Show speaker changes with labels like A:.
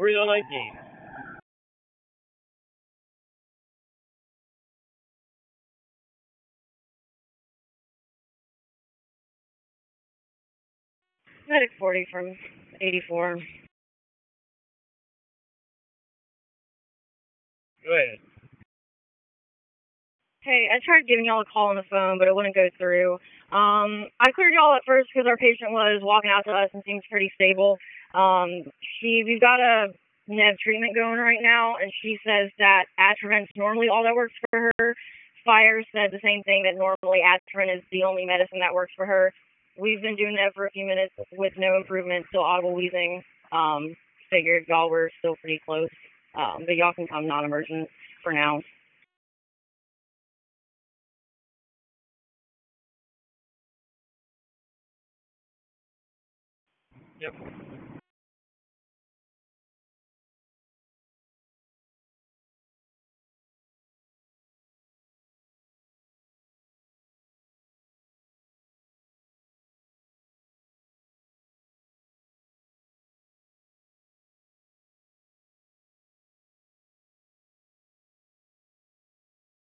A: 319.
B: Medic 40 from 84.
A: Go ahead.
B: Hey, I tried giving y'all a call on the phone, but it wouldn't go through. I cleared y'all at first because our patient was walking out to us and seems pretty stable. We've got a NEV treatment going right now, and she says that Atrovent's normally all that works for her. Fire said the same thing, that normally Atrovent is the only medicine that works for her. We've been doing that for a few minutes with no improvement, still audible wheezing. Figured y'all were still pretty close, but y'all can come non-emergent for now.
A: Yep.